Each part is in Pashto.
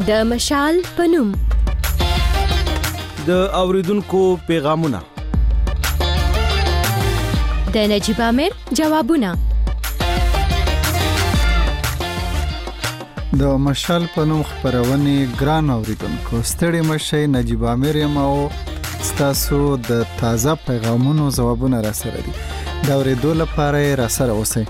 د مشال پنوم د اوریدونکو پیغامونه د نجيب عامر جوابونه د مشال پنوم خبرونه ګران اوریدونکو ستړي مشه نجيب عامر یم او تاسو د تازه پیغامونو جوابونه را سره دي دا اوریدو لپاره را سره اوسئ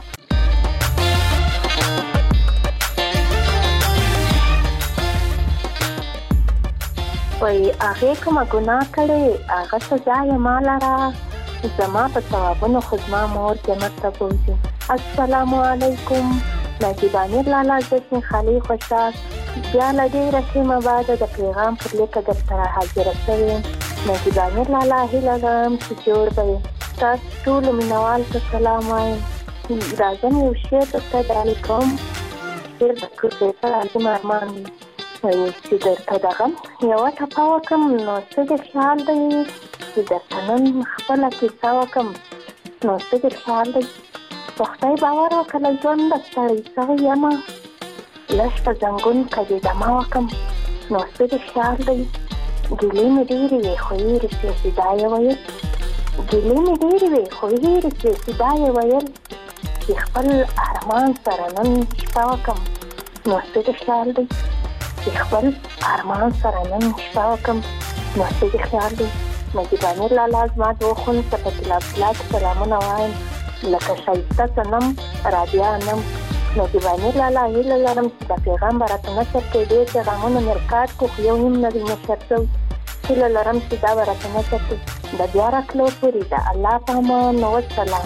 وای هغه کوم ګناه کړي هغه سزا یې مالاره زما په ثوابونو خدما مور جنت ته بوزي السلام علیکم نجيب عامر لالا جسم خالی خوشاس بیا لدی رسمه بعد د پیغام پر لیکه در سره حاضر شوم نجيب عامر لالا هیلم چې جوړ وي تاسو ټول مینوال ته سلام وایم راځم یو شی ته علیکم ډیر د کوڅه راځم ارمان چې درته دغم یو ټاپه وکم نو څه د خیال دی چې درته نن خپله کیسه وکم نو څه د خیال دی په خدای باور وکړه ژوند د ستړی سوی یمه لږ په زنګون کې دمه وکم نو څه د خیال دی ګیلې مې ډېرې وې خو هېرې شوې چې دا یې ویل ګیلې مې ډېرې وې خو هېرې شوې چې دا یې ویل چې خپل ارمان سره نن شپه وکم نو څه د خیال دی چې خپل ارمان سره نن شپه وکم نو څه د خیال دی نجيب عامر لالا زما دوه خونو ته په طلا سلامونه وایم لکه ښایسته صنم رابعه نم نجيب عامر لالا هیله لرم چې دا پیغام به راته نشر کړي ډېر پیغامونه مې ریکارډ کړو خو یو هم نه دی نشر شوی هیله لرم چې دا به راته نشر کړي د بیا راتلو پورې د الله په امان والسلام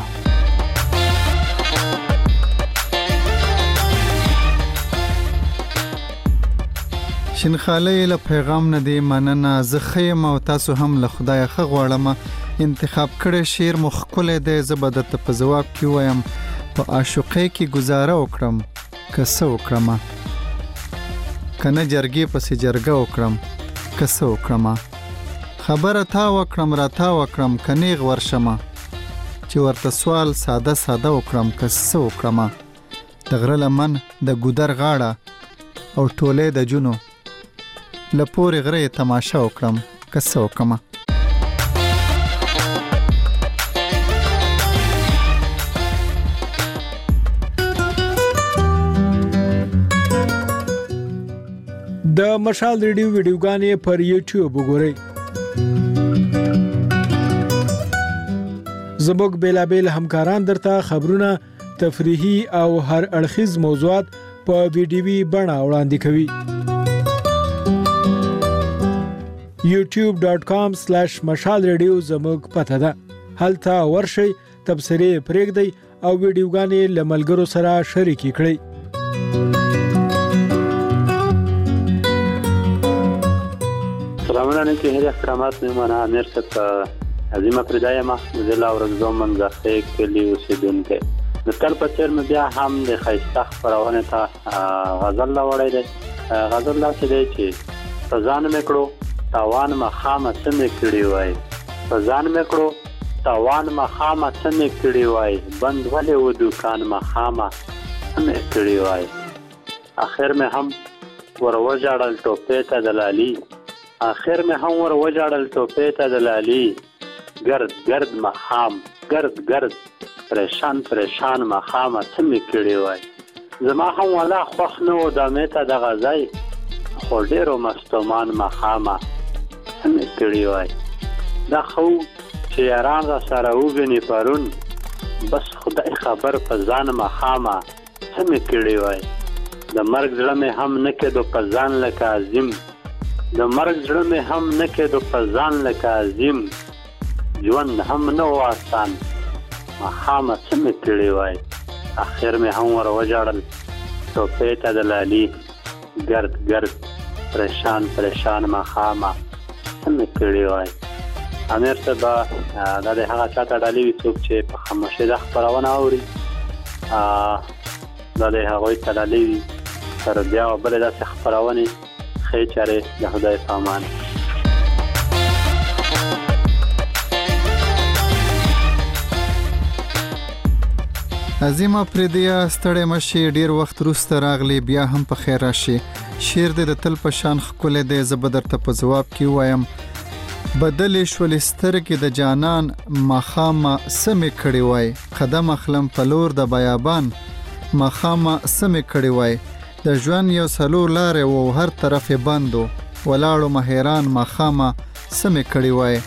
شینخاله له پیغام نه دی مننه زه خیم او تاسو هم له خدای ښه غواړم انتخاب کړی شعر مخکله دی زبد ته په جواب کې وایم په عاشقۍ کې گزاره وکړم کسه وکړم کنه جرګې پسې جرګه وکړم کسه وکړم خبره تا وکړم را تا وکړم کنيغ ورشمه چې ورته سوال ساده ساده وکړم کسه وکړم د غره لمن د ګودر غاړه او ټوله د جنو لپاره غره تماشا وکړم کسه وکړم د مشال ریډیو ویډیوګانې پر یوټیوب وګورئ زموږ بیلابیل همکاران درته خبرونه تفریحي او هر اړخیز موضوعات په ویډیوي بڼه وړاندې کوي youtube.com/mashalradio زموږ پته ده هلته ورشئ تبصرې پرېږدئ او ویډیوګانې له ملګرو سره شریکې کړئ سلامونه علیکم هر احترامات میمانه امیر صاحب عظیمه پردایمه زلا ورځو منځخه کلی اوسیدونکو د تل په چیر مې بیا هم د خیسته خبرونه ته غزل لا وړی دی غزل لا څه دی چې ځان مې کړو تاوان مخامه سمې کړی وای ځان مې کړو تاوان مخامه سمې کړی وای بند ولې و دکان مخامه سمې کړی وای اخر مې هم ور وجړل ټوپې ته دلالي اخر مې هم ور وجړل ټوپې ته دلالي ګرد ګرد مخام ګرد ګرد پریشان پریشان مخامه سمې کړی وای زما هم ولا خوښ نه و د مې ته د غزای خو ډېرو مستومان مخامه سمې کړی وای دا خو چې یاران را سره وګني پرون بس خدای خبر په ځان مخامه سمې کړی وای د مرګ زړه مې هم نه کېدو په ځان لکه عظیم د مرګ زړه مې هم نه کېدو په ځان لکه عظیم ژوند هم نه و آسان مخامه سمې کړی وای اخر مې هم ور وجړل ټوپې ته دلالي ګرد ګرد پریشان پریشان مخامه سمې کړی وای امیر صاحب دا د هغه چاته ډالۍ وي څوک چې په خاموشۍ د خبرونه اوري دا د هغوی ته ډالۍ وي تر بیا بلې داسې خبرونې ښې چارې د خدای په امان عظیمه پردیا ستړی مشي ډیر وخت وروسته راغلی بیا هم په خیر راشي. شعر دې د تل په شان ښکلی دی. زه به درته په ځواب کې ووایم بدلې شولې سترګې د جانان ماښامه څه مې کړی وای. قدم اخلم په لور د بیابان ماښامه څه مې کړی وای. د ژوند یو څلور لارې و هر طرف یې بند و ولاړو مه حیران ماښامه څه مې کړی وای.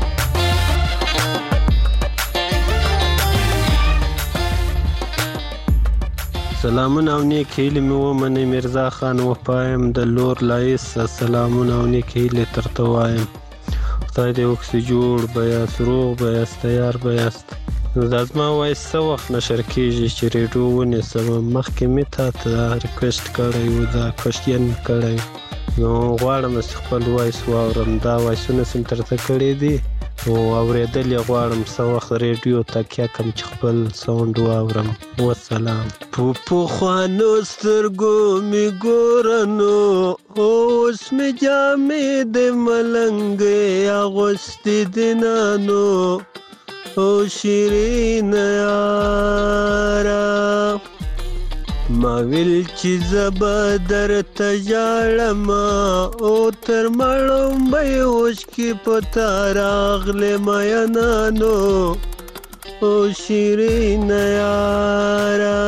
سلامونه او نیک هیلې مې ومنئ میرزا خان وپایم د لور لایس سلامونه او نیک هیلې درته وایم. خدای دې وکړي جوړ به یاست روغ به یاست تیار به یاست. دا زما وایس څه وخت نشر کېږي چې ریډیو ونیسم. مخکې مې تا ته ریکویسټ کړی و دا کوشچن کړی نو غواړم چې خپل وایس واورم. دا وایسونه چې مې درته کړي دي او اورېدل یې غواړم څه وخت ریډیو تکیه کړم چې خپل ساوند واورم. وسلام. په پخوانو سترګو مې ګوره نو اوس مې جامې د ملنګې اغوستې دینه نو او شیرینه یاره ما ویل چې زه به درته ژاړم او تر مړومبۍ اوښکې په تا راغلې مینانو او شیرینه یاره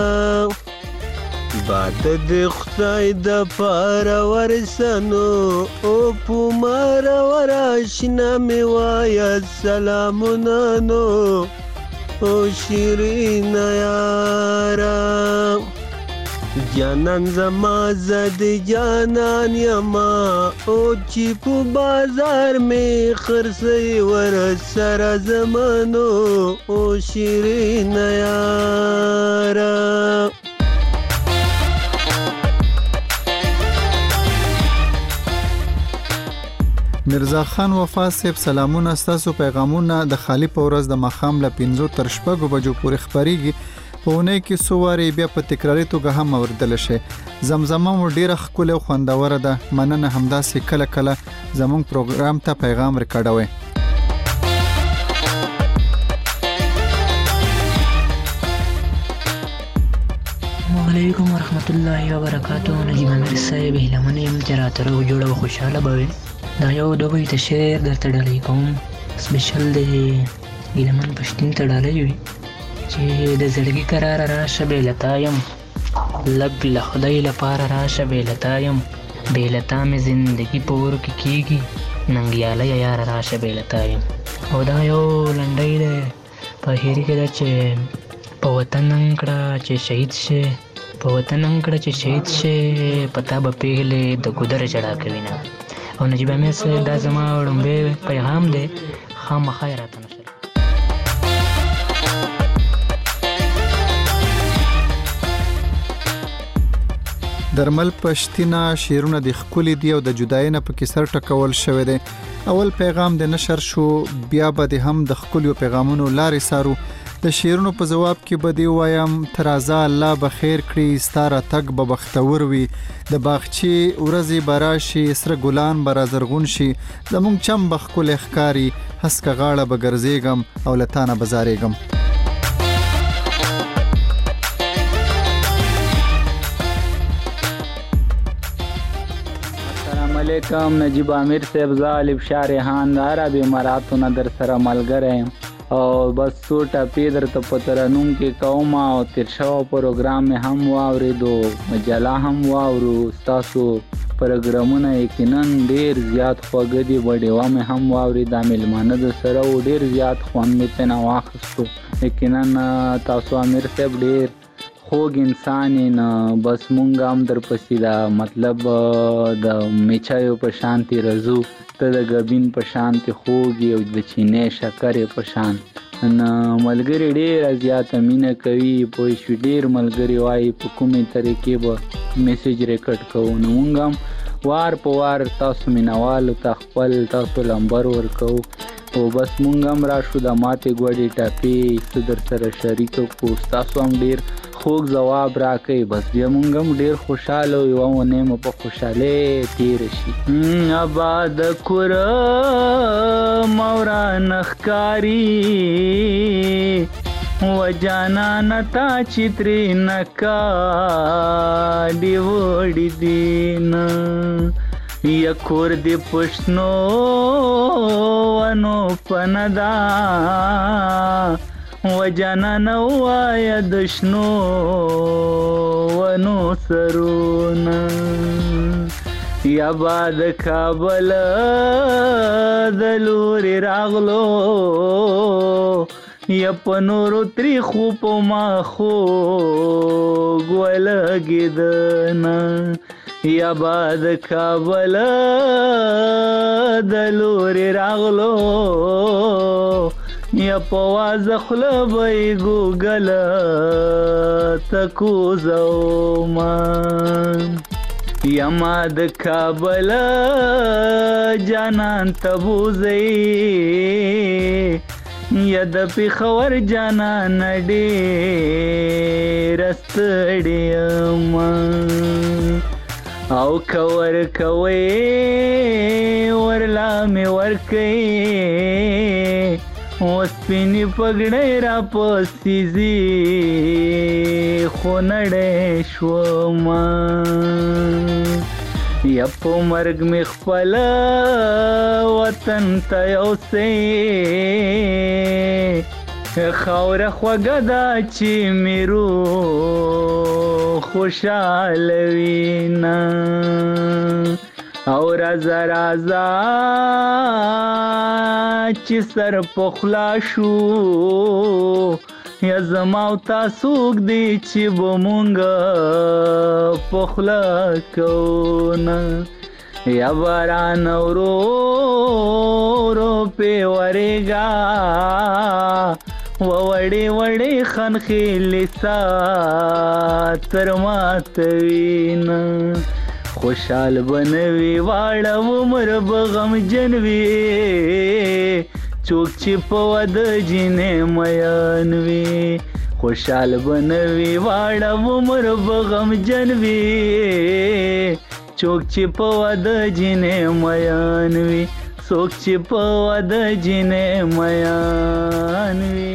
باد دې خدای د پاره ورسنو او په ماره وراشنه مې وایه سلامونه نو او شیرینه یاره جانان زما زد جانان یما او چې په بازار می خرڅي ور سره زمانو او شیرین یارا. میرزا خان وفا صاحب سلامونه. ستاسو پیغامونه د خالی په ورځ د ماښام له 5 تر 6 بجو پورې خبريږي. په اونۍ کې څو وارې بیا په تکراري توګه هم اوریدل شي. زمزمه مو ډیره ښکلې او خوندوره ده. مننه. همداسې کله کله زموږ پروګرام ته پیغام ریکارډوي. علیکم ورحمت الله وبرکاتہ. نجیب امیر صاحب هیلمنه یم چې راته روغ جوړ او خوشاله به وي. دا یو دوی ته شعر درته ډالۍ کوم. سپیشل د هیلمن پښتون ته ډالۍ وي چې د زړګي قرار راشه بیلتا یم لږ له خدای لپاره راشه بیلتا یم بیلتا مې زندگی په ور کې کېږي ننګیاله یار راشه بیلتا یم. او دا یو لنډۍ دی په هیري کې ده چې په وطن انکړه چې شهید شي په وطن انکړه چې شهید شي پتا به پیغلې د ګودر جړا کوي نه. او نجیب امیر صاحب دا زما وړومبی پیغام دی خامخا یې راته نشر. درمل پښتینه شعرونه د ښکلي دی او د جدای نه په کیسر ټکول شوی دی. اول پیغام د نشر شو بیا به د هم د ښکلیو پیغامونو لارې سارو. د شعرونو په جواب کې به دی وایم ترازا الله به خیر کړي ستاره تک به بختور وي د باغچې ورځې براشي سره ګلان به رازرغون شي زمونږ چم به ښکلی ښکاري هسکه غاړه به ګرځېږم او له تانه به زارېږم. علیکم نجیب امیر صاحب ظالب شارحان دارا بیماراتو نه در سره ملګری او بس څو ټپې درته په ترنم کې کوم او تیر شوی پروګرام مې هم واورېدو مجله هم واورو ستاسو پروګرامونه یقینا ډېر زیات خوږه دي بډیوه مې هم واورېده میلمانه د سره و ډېر زیات خوند مې ترې نه واخیستو. یقینا تاسو امیر صاحب ډېر خوږ انسان نه بس مونږ هم درپسې دا مطلب د میچایو په شانتي رزو ته د ګبین په شانتي خوږ او د چینې شکرې په شان نه ملګري ډېره زیاته مینه کوي پوه شوي ډېر ملګري وایي په کومې طریقې به میسیج ریکارډ کوو نو مونږ هم وار په وار تاسو مینوالو ته خپل تاسو لمبر ورکوو او بس مونږ هم راشو د ماتې ګوډې ټپې څه در سره شریک کړو ستاسو هم ډېر خوږ ځواب راکوي بس بیا مونږ هم ډېر خوشحاله یوه اونۍ مو په خوشحالۍ تېره شي. اباد کوره مورانه ښکاري و جانان تا چتری نکا دی وړي دینا یا کور دی پښنو ونو پندا و جانان وایا دشنو ونو سرونا یا باد کابل دلوري راغلو یا پنورو تری خوب ما خو ګولګیدنا یا باد کابل دلوري راغلو یا پواز خلبای ګوګل تکو زوما یا ماد کابل جانان تبوزی یا د پیښور جانان ډېر ستړیم او کور کوي ورلا می ورکي اوس پینې پګړې را پسیزي خو نړۍ شوما یا په مرګ می خپل وطن ته یوسې خاوره خوږه ده چې میرو خوشاله وینا او رازا رازا چې سر پخلا شو یا زماو تاسوک دی چې بمونگا پخلا کونا یا باران ورو رو پی ورگا ووڑی وڑی خنخیلی سا ترماتوینا خوشحال بنوی واړه عمر بغم جنوی چوک چې په واده جینې میان وي خوشحال بنوي واړه عمر بغم جنوي چوک چې په واده جینې میان وي څوک چې په واده جینې میان وي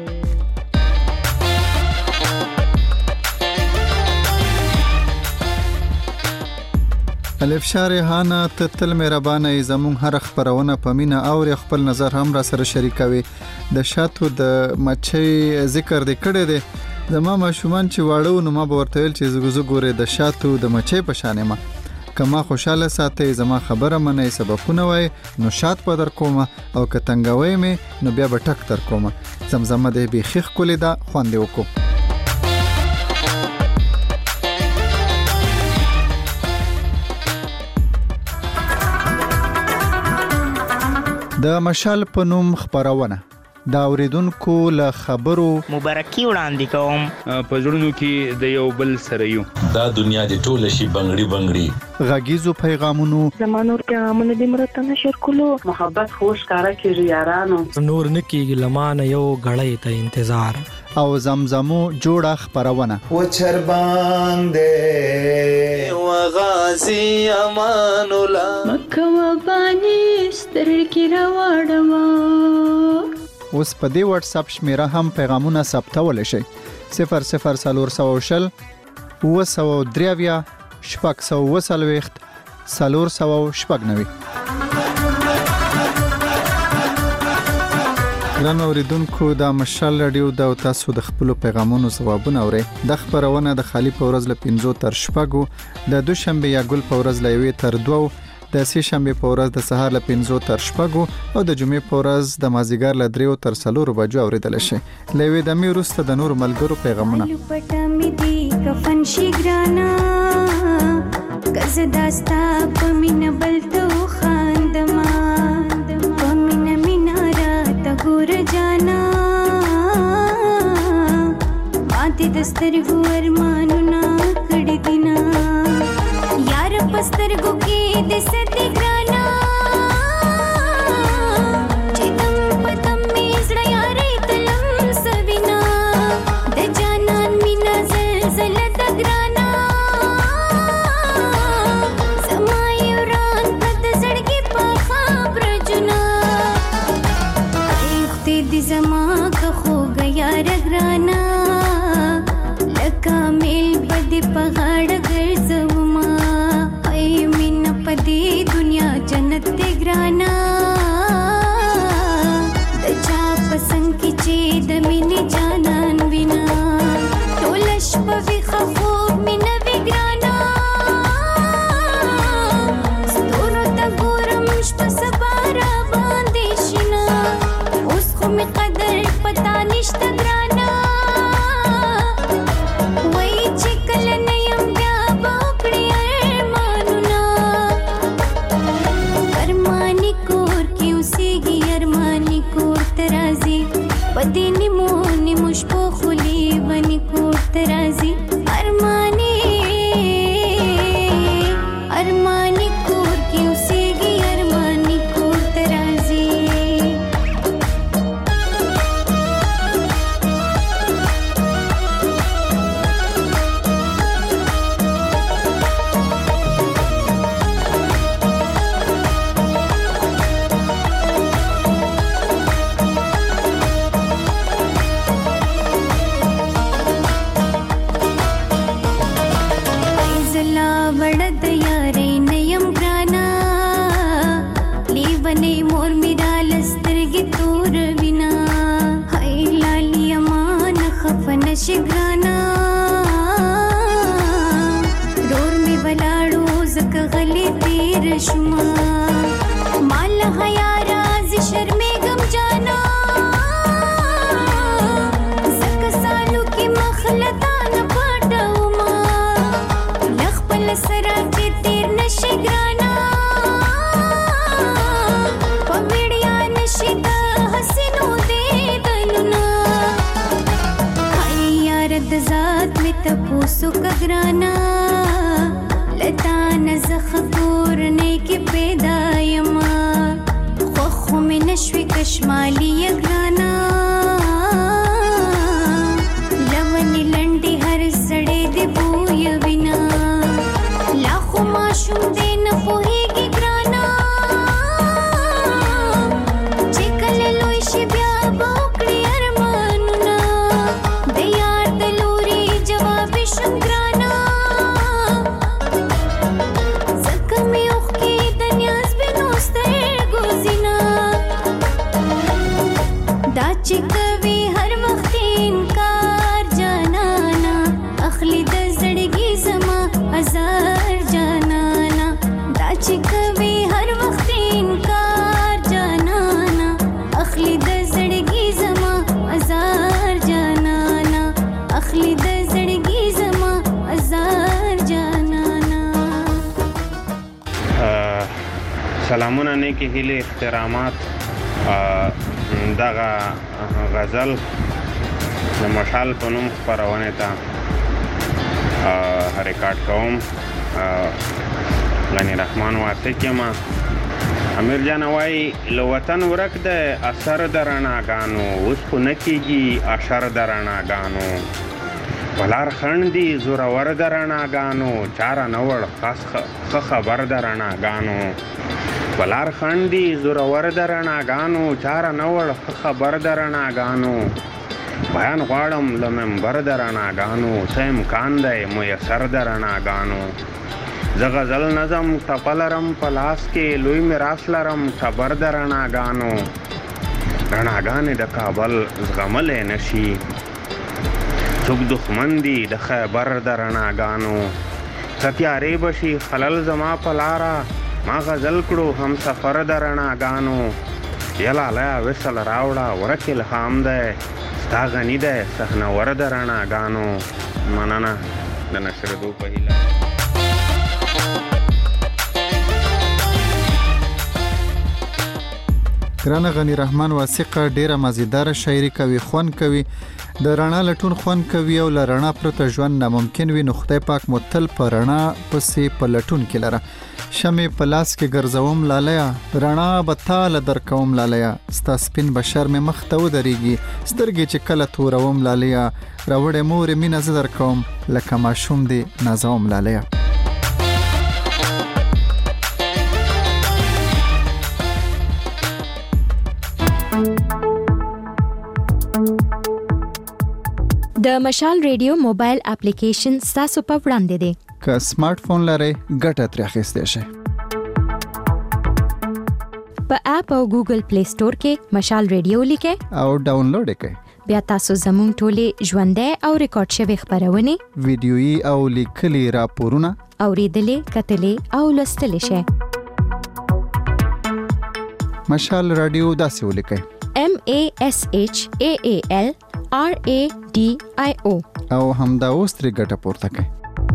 الف شاه ریحانه ته تل مهربانه زمون هر خبرونه په مینا او خپل نظر هم را سره شریکوي د شاتو د مچي ذکر د کړه دي زما ماشومان چې واړو نو ما به ورته ویل چې زګو ګوره د شاتو د مچي په شانه ما کما خوشاله ساتي زما خبره منې سبقونه وای نو شات په در کومه او کتنګوي مې نو بیا به ټک تر کومه زمزمه دې به خخ کولې دا خوند وکړو د مشال په نوم خبرونه دا اوریدونکو له خبرو مبارکي وړاندې کوم په ژوندونو کې د یو بل سره یو دا دنیا د ټول شي بنگړي بنگړي غږیزو پیغامونو زمانور پیغامونه د مرته نشر کولو محبت خوش کارا کیږي یارانو نور نکیږي لمانه یو غړې ته انتظار او زمزمو جوړه خبرونه و چر باندې و غازی امان الله مکه و بانی ستر کی راوړما اوس په دې واتس اپ شمیره هم پیغامونه ثبتول شي 0040 و3 شپږ 490 ګران اوریدونکو دا مشال رادیو دا تاسو د خپل پیغامونو ځوابونه اورئ د خبرونه د خالی په ورځ ل 5 تر شپږو د دوشنبه یا ګل په ورځ ل 1 تر 2 د سه شنبه په ورځ د سهار ل 5 تر شپږو او د جمعې په ورځ د مازیګر ل 3 تر 4 بجو اوریدل شي لوي د می روسته د نور ملګرو پیغامونه پټمې دی کفن شي ګرانا کز داستا پمن بلتو خاندما پمن مینارا تګور جانا ماته دسترګو ارمانونه کړي دینا یار پسترګو کې د ستې ګرانا چې تم پتم میزړه یارې تلم سوینا د جانان مینا زلزل د ګرانا سمای وران د زړګي په خبر جنا اخته دې زما که خو ګیا رګرا راوړه د یارۍ نه یم ګرانه لیونۍ مور مې را لسترګې تور وینا هی لالي امان خفه نشي ګرانه رور مې ولاړو ځکه غلې تېر شومه مال حیا راز شرمېږم جانا ځکه سالو کې مخلتا نه پټومه له خپل سره چې تېر نشي ګرانه په وړیا نشي د حسینو دیدنونه هی یار د ذات مې تپوسو که ګرانه لتا نه زه خفورنۍ کې پیدا یمه خوښو مې نشوې کشمالي یې ګرانه لونې لنډې هر سړی دې بوی وینا لا خو ماشوم دې نه پوهېږي ګرانه چې کله لوی شي بیا به وکړي ارمانونه د یار د لورې جوابې شم ګرانه ځکه مې اوښکې د نیاز بینو سترګو زینه دا چې کوي هر وخت انکار جانانا اخلي د زړګي زما هزار جانانا دا چې کوي هر وخت انکار جانانا اخلي د زړګي زما هزار جانانا اخلي د زړګي زما هزار جانانا سلامونه نیکی هیلې احترامات دغه غزل د مشال په نوم خپرونې ته ریکارډ کوم غنی رحمان واسق یم امیر جان وایي له وطن ورک د اثر د رڼاګانو اوس خو نه کېږي اشر د رڼاګانو په لار خنډ دي زورور د رڼاګانو چاره نه وړ ښه خبر د رڼاګانو په لار خنډ دي زورور د رڼاګانو چاره نه وړ ښه خبر د رڼاګانو بیان غواړم له منبر د رڼاګانو څه امکان دی میسر د رڼاګانو زه غزل نظم ټپه لرم په لاس کې لوی میراث لرم ټبر د رڼاګانو رڼاګانې د کابل زغملی نشي څوک دښمن دي د خیبر د رڼاګانو څه تیارې به شي خلل زما په لاره ما غزل کړو هم سفر د رڼاګانو یلالیه وصل راوړه ورک الهام دی ستا غني دی صحنور د رڼاګانو مننه د نشرېدو په هیله ګرانه غنی رحمان واسقه ډیره مزیدار شاعري کوي خوند کوي د رڼا لټون خوند کوي او ل رڼا پرته ژوند ناممکن وي نو خدای پاک متل په رڼا پسې په لټون کې لره شمې په لاس کې ګرځوم لالیا رڼا به تاله درکوم لالیا ستا سپین بشر مې مخ ته ودرېږي سترګې چې کله توروم لالیا راوړې مورې مینه زه درکوم لکه ماشوم دې نازوم لالیا د مشال ریډیو موبایل اپلیکیشن ستاسو په وړاندې دی که سمارټ فون لرئ ګټه ترې اخیستی شئ په اپ او ګوګل پلی سٹور کې مشال ریډیو لیکئ او ډاونلوډ یې کړئ بیا تاسو زموږ ټولې ژوندۍ او ریکارډ شوي خپرونې ویډیويي او لیکلي راپورونه اوریدلې کتلې او لوستلې شئ مشال رادیو داسې ولیکئ MASHAALRADIO او همدا اوس ترې ګټه پورته کړئ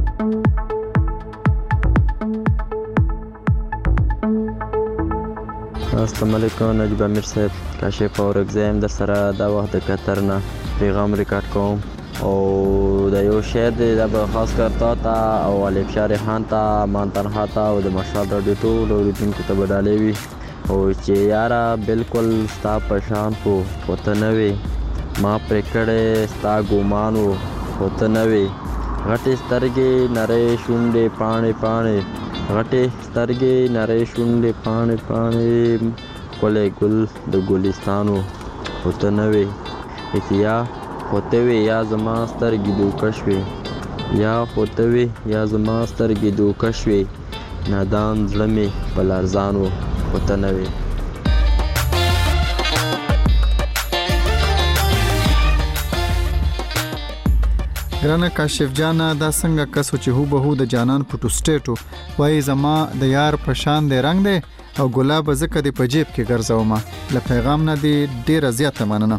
السلام علیکم نجیب امیر صاحب کاشف اورګزیم در سره دا وخت د قطر نه پیغام ریکارډ کوم او دا یو شعر دی دا به خاص کر تا او علي بشار خان ته مان تنها ته او د مشال رادیو ټول اوریدونکو ته بدالې وي او چې یاره بالکل ستا په شان خو ته نه وې ما پرې کړی ستا ګمان و خو ته نه وې غټې سترګې نرۍ شونډې پاڼې پاڼې غټې سترګې نرۍ شونډې پاڼې پاڼې ښکلی ګل د ګلستان و خو ته نه وې اتیا خو ته وې یا زما سترګې دوکه شوې یا خو ته وې یا زما سترګې دوکه شوې نادان زړه مې په لرزان و خو ته نه وې. ګرانه کاشف جانه دا څنګه کس چې هو به هو د جانان په ټوسټېټو وایي زما د یار په شان دی رنگ دی او ګلاب زکه دی په جیب کې ګرځوم. له پیغام نه دی ډیره زیاته مننه.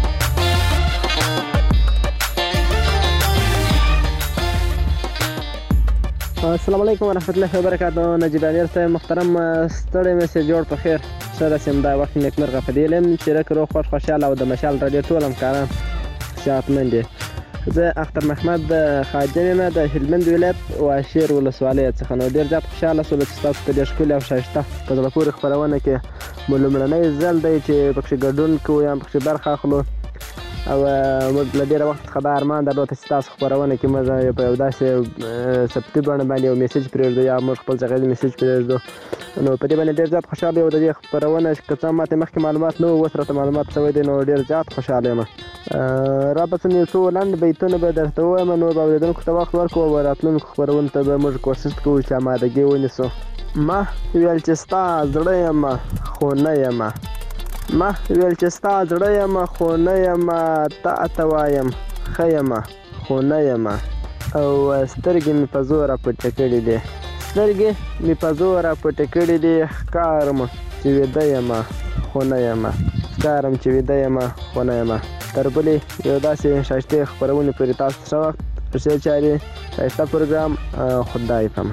السلام علیکم ورحمت الله وبرکاتہ. نجیب امیر صاحب محترم ستړی مې سه جوړ په خیر سره سم دا وخت نیکمرغه فدیلم چې رکرو خوشاله او د مشال رادیو ټول همکاران صحتمند دي. زه اختر محمد خاجن د هلمند ولایت واشیر ولسوالۍ څخه نو ډیر زیات خوشاله سول چې تاسو ته ډیر ښکلي او ښایسته په زړه پورې خپرونه کې لومړنی ځل دی چې پکې ګډون کوو یا پکې برخه اخلو او موږ له ډېره وخت څخه دا ارمان درلود چې ستاسو خپرونه کې موږ په یو داسې ثبتي بڼه باندې یو میسیج پرېږدو یا موږ خپل څخه میسیج پرېږدو. نو په دې باندې ډېر زیات خوشحاله یو د دې خپرونه چې که څه ماته مخکې معلومات نه وو اوس راته معلومات شوی دی نو ډېر زیات خوشحاله یم. رابطن یو څو لنډ بیتونه به درته ووایم نو به اورېدونکو ته وخت ورکړو او راتلونکو خپرونو ته به موږ کوشش کوو چې امادګي ونیسو. ما ویل چې ستا زړه یم خو نه یم ما ویل چې ستا زړه یم خو نه یم ته وایم ښه یم خو نه یم او سترګې مې په زوره پټې کړې دي سترګې مې په زوره پټې کړې دي ښکارم چې ویده یم خو نه یم ښکارم چې ویده یم خو نه یم. تر بلې یو داسې ښایستې خپرونې پورې تاسو ښه وخت ښې چارې ښایسته پروګرام خدای پامان.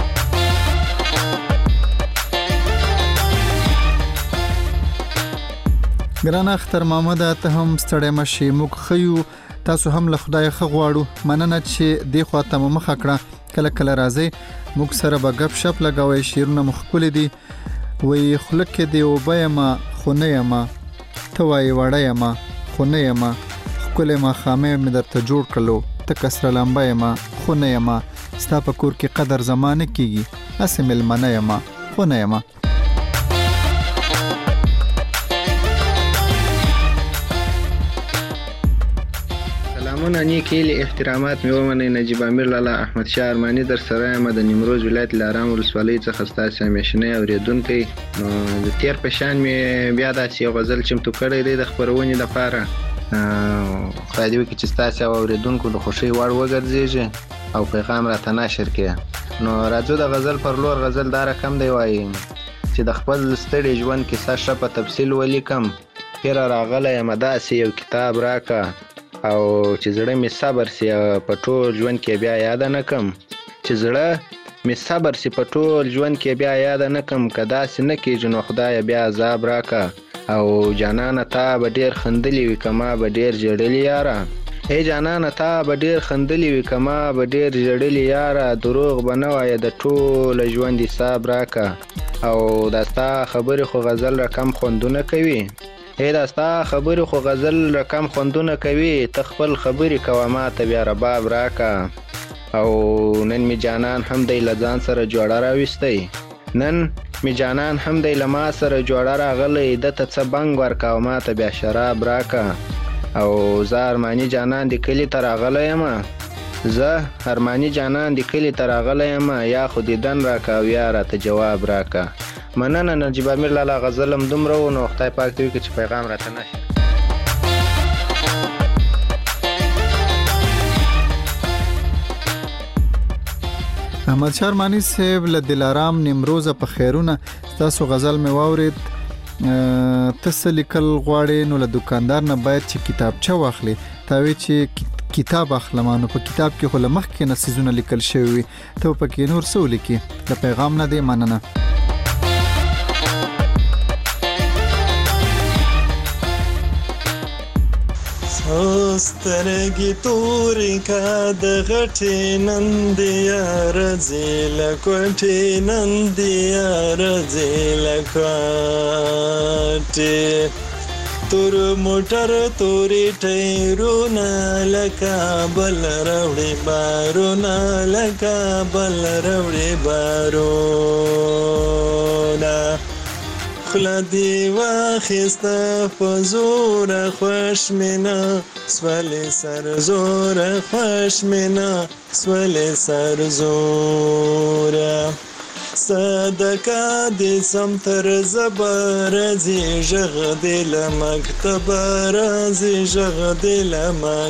ګران اختر محمد ته هم ستړی مشي موږ خيو تاسو هم له خدای ښه غواړو مننه چې دی خوا ته مخه کړه کله کله راځي موږ سره به غب شپ لګوي شیرونه مخکول دي وی خلک دی او بېما خو نه یما ته وای وړه یما خو نه یما خپل ما خامه مې درته جوړ کړلو ته کسر لمبه یما خو نه یما ستا په کور کې قدر زمانه کیږي اسمل منه یما خو نه یما. سلامونه نیک هیلې احترامات مې ومنئ. نجیب امیر لالا احمد شاه ارماني در سره یم د نیمروز ولایت لارام ولسوالۍ څخه ستاسو همیشنی اورېدونکی. نو د تیر په شان مې بیا داسې یو غزل چمتو کړی دی د خپرونې لپاره خدای دې وکړي چې ستاسو اورېدونکو د خوښۍ وړ وګرځېږي او پیغام راته نشر کړي. نو راځو د غزل پر لور. غزل دا رقم دی وایي چې د خپل ستړي ژوند کیسه ښه په تفصیل ولیکم پیره راغلی یم داسې یو کتاب راکه او چې زړه مې صبر سي په ټول ژوند کې بیا یاد نه کم چې زړه مې صبر سي په ټول ژوند کې بیا یاد نه کم که داسې نه کېږي نو خدای بیا عذاب راکه او جانانه تا به ډېر خندلي وي که ما به ډېر ژړلي یاره ای جانانه تا به ډېر خندلي وي که ما به ډېر ژړلي یاره دروغ به نه وایه د ټوله ژوند حساب راکه او دا ستا خبرې خو غزل رقم خوندونه کوي ای دا ستا خبرې خو غزل رقم خوندونه کوي ته خپل خبرې کوه ما ته بیا رباب راکه او نن می جانان هم دی له ځان سره جوړه راویستی نن می جانان هم دی له ما سره جوړه راغلی ده ته څه بنګ ورکه او ما ته بیا شراب راکه او زه ارماني جانان د کلي ته راغلی یم زه ارماني جانان د کلي ته راغلی یم یا خو دیدن راکه او یا راته جواب راکه. مننه نجیب امیر لالا غزلم دومره و نو خدای پاک دې وکړي چې پیغام راته نشي. احمد شاه ارماني صاحب له دلارام نیمروز په خیرونه تاسو غزل مې واورید تاسو لیکل غواړئ نو له دکاندار نه باید چې کتابچه واخلي تاوی چې کتاب اخلمانو په کتاب کې خو لمخ کې نصیزونه لیکل شوی ته په کې نور څه ولیکي د پیغام نه دی مننه. سترګې تورې کا د غټې نندیا رځې له کوټې نندیا رځې له کوټې تور موټر تورې ټیرونه لکه بل راوړې بارونه لکه بل راوړې بارونه خلا دی واخسته په زور خوش مینا سول سر زور خوش مینا سول سر زور صدقه دې سم تر زبر زی ژغ دې له مکتب راځي ژغ دې له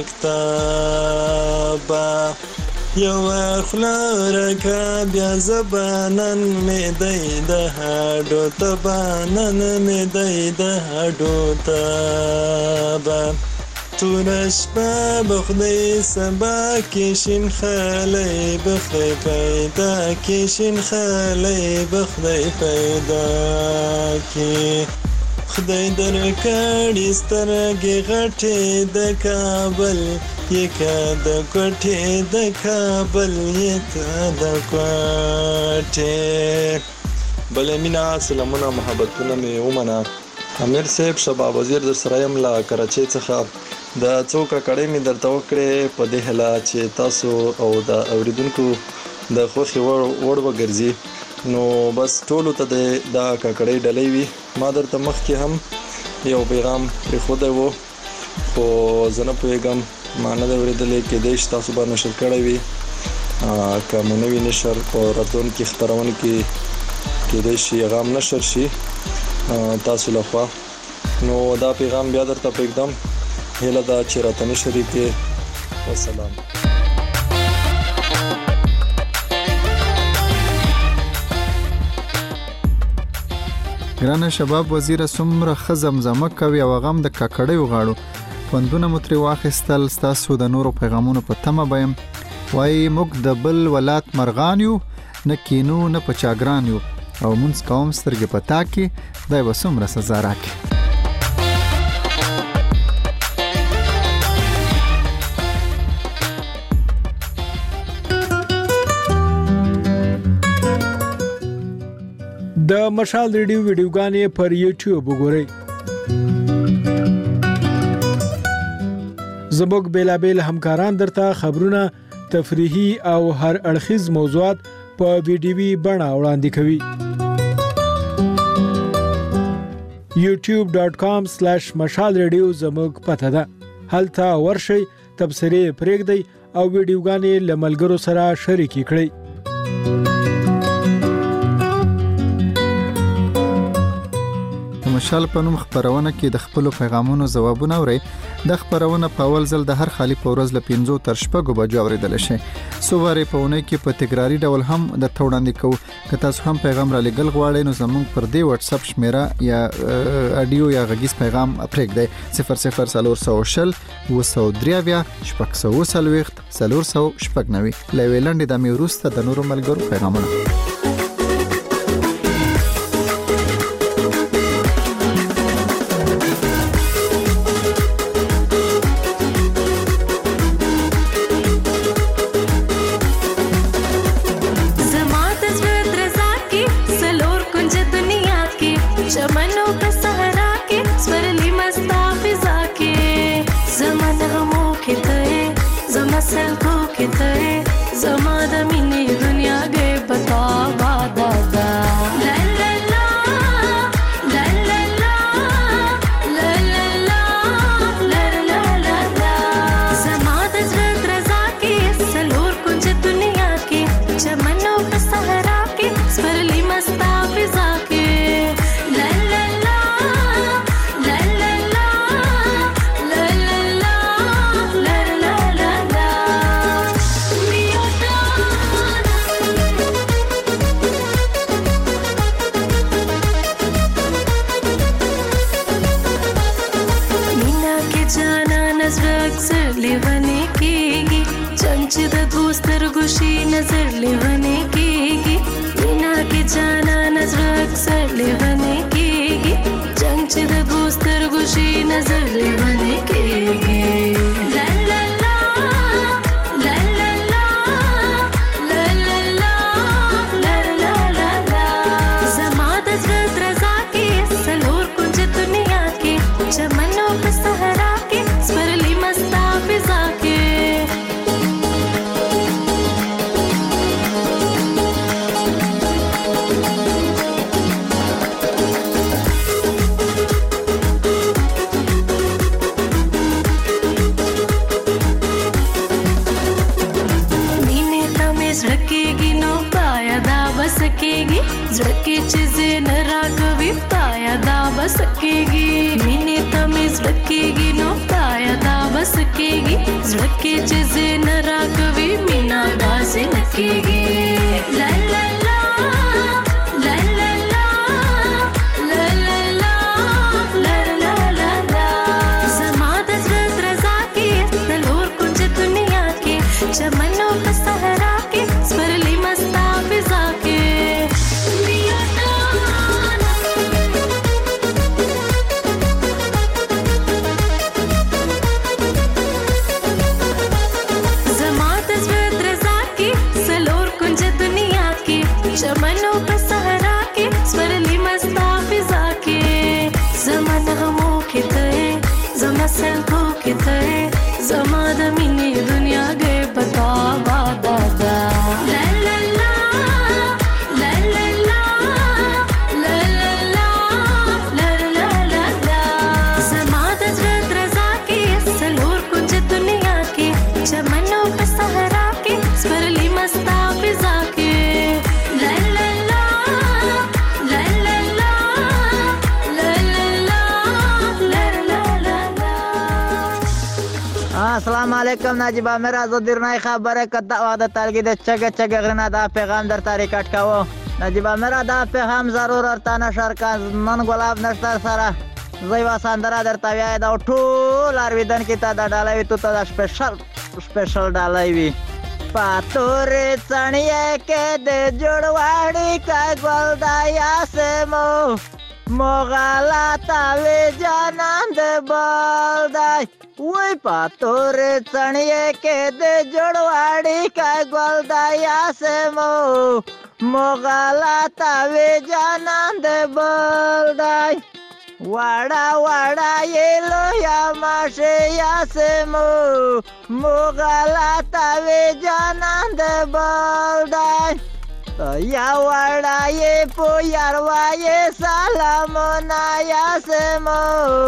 مکتب یو خلارکا بیا زبانن می دی د هډو تبانن می دی د هډو تبا تورش په بخدای سبا کې شین خلای بخدای پیدا کې شین خلای بخدای پیدا کې خدای درکړي سترګې غټې د کابل یکا د کوټې د کابل یکا د کوټې بل مینا سلامونه محبتونه مې ومنه امیر صاحب شباب وزیر در سره یم لا کراچۍ څخه د څوکه کړې مې درته وکړې په دې هله چې تاسو او د اوریدونکو د خوښې وړ وګرځي نو بس ټولو ته د ککړې ډلې وي ما درته مخکې هم یو پیغام پرېښودی و خو زه نه پوهېږم ما نه دی اورېدلی کېدی شي تاسو به نشر کړی وي که مو نه وي نشر په راتلونکي خپرونو کې کېدی شي هغه هم نشر شي تاسو لخوا نو دا پیغام بیا درته پرېږدم هیله ده چې راته نشر کړې وسلام ګرانه شباب وزیره څومره ښه زمزمه کوي او هغه هم د ککړیو غاړو خوندونه مو ترې واخیستل ستاسو د نورو پیغامونو په تمه به یم وایي موږ د بل ولات مرغان یو نه کینو نه په چاګران یو او مونځ کوم سترګې په تا کې خدای به څومره سزا راکړي د مشال ریډیو ویډیوګانې پر یوټیوب وګورئ زموږ بیلابیل همکاران درته خبرونه تفریحي او هر اړخیز موضوعات په ویډیوي بڼه وړاندې کوي youtube.com/mashalradio زموږ پته ده هلته ورشئ تبصرې پرېږدئ او ویډیوګانې له ملګرو سره شریکې کړئ مشال په نوم خبرونه کې د خپل پیغامونو ځوابونه اوري د خبرونه په اول ځل د هر خالی په ورځ له 5 تر 6 بجو اوریدل شي سوواري په ونه کې په تکراری ډول هم د توړاندې کو که تاسو هم پیغام را لګل غواړئ نو زموږ پر دې واتس اپ شمیره یا اډیو یا غږیز پیغام پرېږدئ 0040 وسودریاویا شپږ 490 لویلند د میروسته د نورو ملګرو پیغامونه زړه کېږي نو پایا دا بس کېږي زړه کې چې زه نه راکوي پایا دا بس کېږي مینې ته مې زړه کېږي نو پایا دا بس کېږي زړه کې چې زه نه راکوي مینا داسې نه کېږي لا لا لا لا لا لا لا لا لا لا لا لا لا زما د زړه رضا کې د لور کونج دنیا کې چمنو په صحرا کې سپرلی مستا فضا کې زما د زړه رضا کې سلور کونج دنیا کې چمنو په صحرا کې سپرلی مستا فضا کې زما نغمو کې ته زما سلکو کې ته زما د مینې دنیا گئے بتا بادا دا لا لا لا لا لا لا لا لا لا لا لا لا لا زما د زړه رضا کې سلور کونج دنیا کې چمنو په صحرا کې سپرلی مستا فضا کې لا لا لا لا لا لا لا لا لا لا لا لا السلام علیکم ناجیب امیر ازادیرنای خبره کده وعده تلگی ده چگه غرنا دا پیغام در تاریکات کاو ناجیب امیر دا پیغام ضرور ارتا نشر کن من گلاب نشتر سره زیوا ساندرا در تاویای دا ټول ارویدن کی تا دا ډالوي تو تا سپیشل ډالوي پاتورې څنیه کې د جوړواړي کا ګل دایا سمو موغالا تاوی جانان د بلدای وای پاتورې څنیه کې د جوړواړي کا ګل دایا سمو موغالا تاوی جانان د بلدای واڑا واڑا یہ لویا ماشه یاسمو موغالا تاوی جانان د بلدای یا واڑا یہ پویاروا یہ سلامونا یاسمو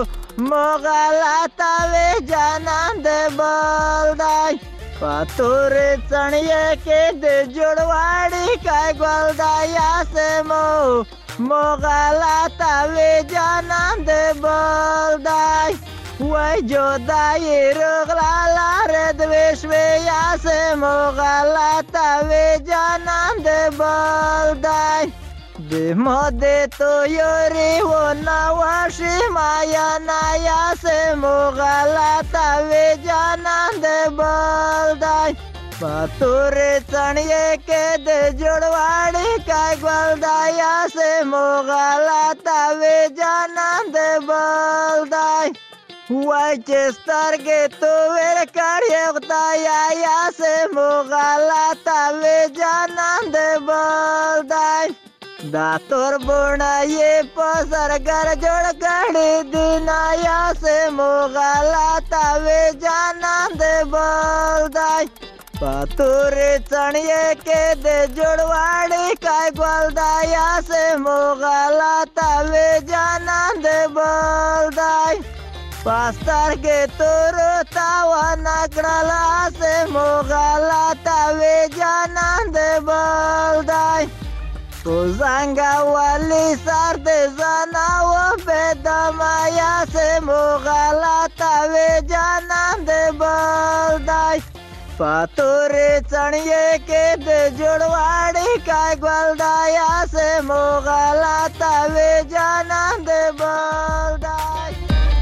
موغالا تاوی جانان د بلدای پاتورې څنیه کې د جوړواړي کا ګل دایا سمو موغالا تاوی جانان د بلدای وای جدای رغلا لارد وشوی یاسه موغالا تاوی جانان د بلدای د مده تو یوری و نواشی مایا نایاسه موغالا تاوی جانان د بلدای پاتورې څنیه کې د جوړواړي کا ګل دایا سه موغالا تاوی جانان د بلدای وای چې سترګې تو ور کړې خدایا یا سه موغالا تاوی جانان د بلدای دا تور بونا یہ پسرگر جوڑ کړي دینا یا سه موغالا تاوی جانان د بلدای پاتورې څنیه کې د جوړواړي کا ګل دایا سه موغالا تاوی جانان د بلدای پاستر کې تور تاوا نکړلا سه موغالا تاوی جانان د بلدای تو زنګا والی سر د زنا و پیدما یا سه موغالا تاوی جانان د بلدای پاتورې څنیه کې د جوړواړي کا ګل دایا سه موغالا تاوی جانان د بلدای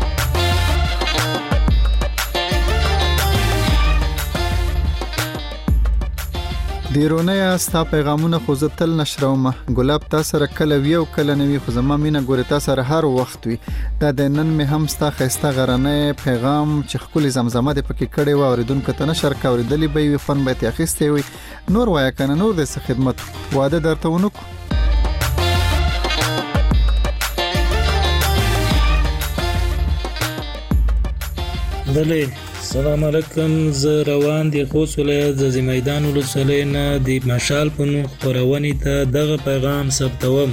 ډیرونه ستا پیغامونه خو زه تل نشروم ګلاب تا سره کله ویو کله نوی خو زما مینه ګوري تا سره هر وخت وي دا د نن مې هم ستا خسته غرنه پیغام چې خپل زمزمه د پکې کړي و اوریدونکو ته نشر کاوریدلی به وي فن به تخسته وي نور وای کنه نور د خدمت واده درته ونکو دلې السلام علیکم زه روان دي خوست ولایت د میدان ولسوالۍ نه د مشال په نوم خپرونې ته دغه پیغام ثبتوم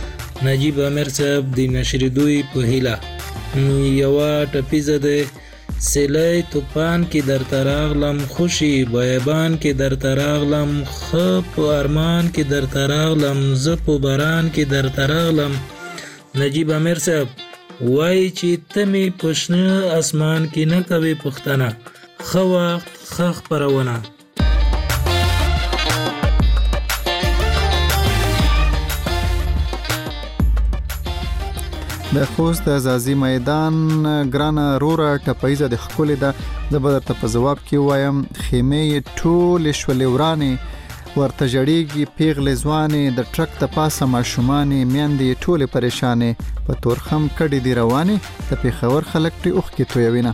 نجیب امیر صاحب د نشریدوی په هیله یو ټپیزه ده سلی توپان کې در تراغلم خوشي بیابان کې در تراغلم خپ ارمان کې در تراغلم زپ باران کې در تراغلم. نجیب امیر صاحب وای چې تمه پښنه اسمان کې نه کوي پښتنه خو خخ پرونه. د خوست د ازازي میدان ګرانه روره ټپایزه د خپل د زبر ته په جواب کې وایم خیمه ټول شولې ورانه ورته جړېږي پیغلې ځوانې د ټرک ته پاسه ماشومانې میندې ټوله پریشانې په تورخم کډې دی روانې د پیښور خلک پرې اوخ کې تویوینه.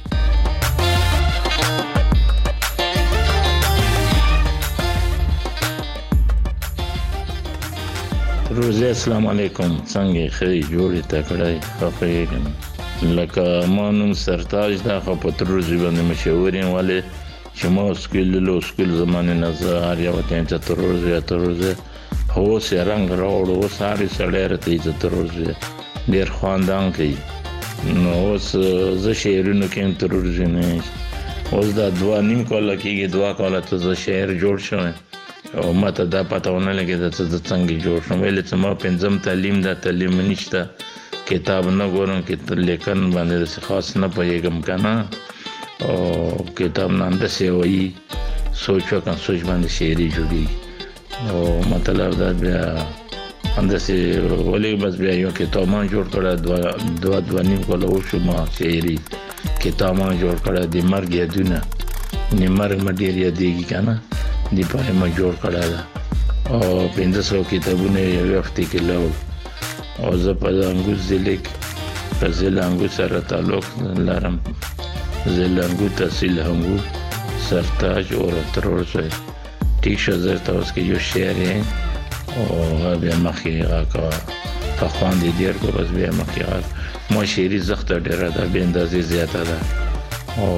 روزي السلام علیکم څنګه خې جوړې تکړه خفېږم لکه مانون سرتاج دا خو په تروزي باندې مشورین والے چې مو سکول زمانه نظر یا وته چې تروزي هو سي رنگ راوړو ساري سړی رته چې تروزي ډیر خواندان کوي نو اوس زه شعرونو کې تروزي نه اوس دا 2.5 کال کېږي 2 کال ته زه شعر جوړ شوم او ماته دا پاتونه لګي د څنګه جوړ شوم ویل چې ما پنځم تعلیم نشته کتاب نه ګورم کې لیکن باندې خاص نه پېږم کنه او کتاب نه اندسه وایي سوچ باندې شعري جوړي او مطلب دا بیا اندسه ولې بس بیا یو کتاب ما جوړ کړه 2.5 کال او شو ما شعري کتاب ما جوړ کړه د مرګ یادونه نیمر مډیر یادېږي کنه دی پاره ما جوړ کړه دا او 500 کتابونه یو وخت کې لاول او زه په انګوز ځلیک په زلانګو سره تعلق لرم زلانګو تحصیل هنګو سرتاج او ترورسه ټیشه زه تاسو کې یو شعر او بیا مخې راکا په خواندې ډیر کو بس بیا مخې ما شعري زخت ډیره ده به اندازې زیاته ده او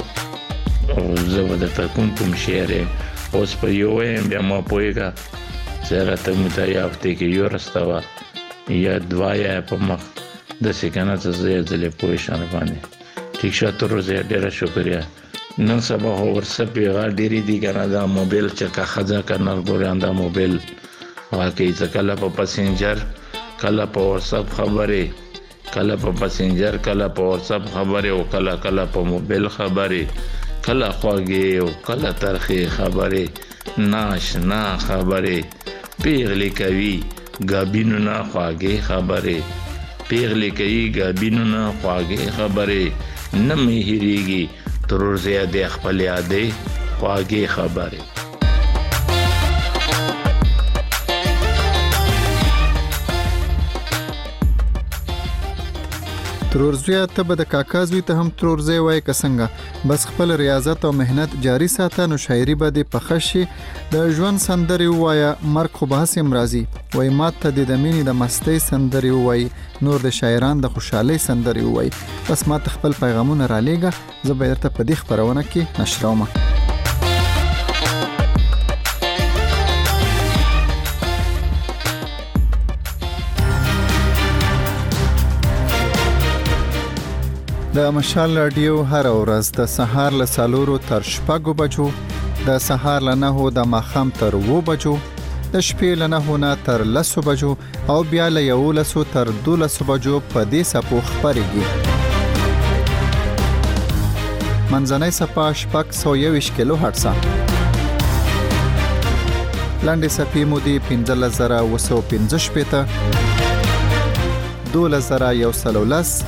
زه به د کوم شعر اوس په یو بیا ما پوهیږه سره ته متیافته کې یو رستوا یا دوایا په مخ د سکنه څه ځلې پوه شان باندې ټیک شاته روزه ډیره شکریا نن سبا ورسپ یې ډیری دی کنه دا موبایل چې کا خزا کنه ګوراندا موبایل واکې ځکه کله په پاسنجر کله په واتساپ خبره کله په پاسنجر کله په واتساپ خبره او کله په موبایل خبره کله خواږه او کله ترخه خبره ناشنا خبره پیغلی کوي غابینو نه خواږه خبره پیغلی کوي غابینو نه خواږه خبره نه مې هریږي تر زیاده خپل یادې خواږه خبره. ترورزوی ته به د کاکازوی ته هم ترورزی وای کسنګه بس خپل ریاضت او مهنت جاری ساته نو شاعری به د پخشي د ژوند سندري وایا مرګ خو به سم راضي وای ماته د مینې د مستی سندري وای نور د شاعران د خوشحالي سندري وای بس ماته خپل پیغامونه را لېګه زه به درته په دې خبرونه کې نشرومه. د مشال رادیو هر ورځ د سهار له 4 تر 6 بجو د سهار له 9 د ماخام تر 2 بجو د شپې له 9 تر 10 بجو او بیا له 11 تر 12 بجو په دې سپو خبرېږي. منځنۍ سپا 621 کیلو هرتز لاندې سپې مودي 15215 12113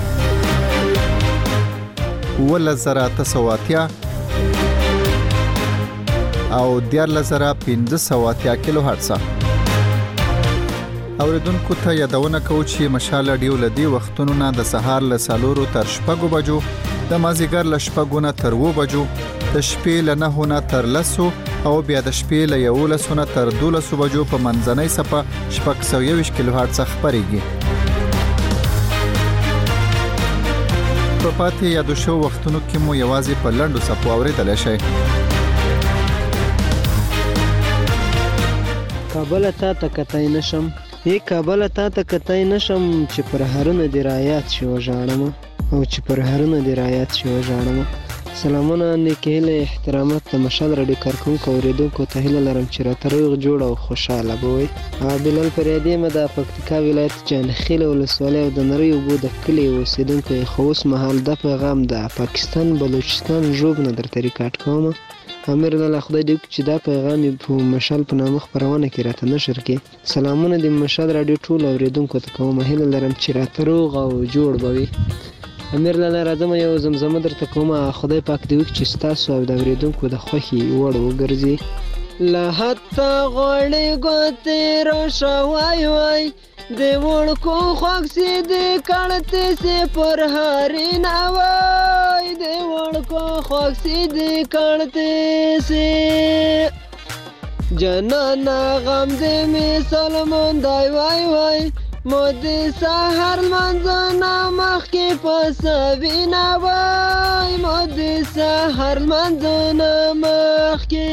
ولزراتسواتیا او 14500 کیلو هرتز. اوریدونکو ته یادونه کوم چې مشال رادیو لدی وختونو نه د سهار له 4 تر 6 بجو د مازیګر له 6 نه تر 2 بجو د شپې له 9 نه تر 10 او بیا د شپې له 11 نه تر 12 بجو په منځنۍ سپه 621 کیلو هرتز خبرېږي. په پاتې یادو شو وختونو کې مو یوازې په لنډو سپو اورېدل شي. کابل ته کتای نشم چې پر هرونه دی رایات شو ژاړم او چې پر هرونه دې رعایت شي وژاړم. سلامونه، نیکې هیلې، احترامات د مشال راډیو کارکوونکو اورېدونکو ته هیله لرم چې راته روغ جوړ او خوشحاله به وئ. بلال فریادي یم د پکتیکا ولایت جانخیل ولسوالۍ او د نرۍ اوبو د کلي اوسېدونکی یم. خو اوس مهال دا پیغام د پاکستان بلوچستان ژوب نه درته ریکارډ کوم. امیر الله خدای دې وکړي چې دا پیغام یې په مشال په نامه خپرونه کې راته نشر کړي. سلامونه د مشال راډیو ټولو اورېدونکو ته کوم. هیله لرم چې راته روغ او جوړ به وي. امیر لاله راځم یو زمزمه درته کومه. خدای پاک دې وکړي چې ستاسو او د اورېدونکو د خوښې وړ وګرځي. له حته غوړې ګوتې راشه وای وای د وړکو خوږ سي د کړتې سي پر هاري نه وای د وړکو خوږ سي د کړتې سي جنانا غم دې می سلمان دای وای وای مودې سحر منځنه مخکې په سوینه وای مودې سحر منځنه مخکې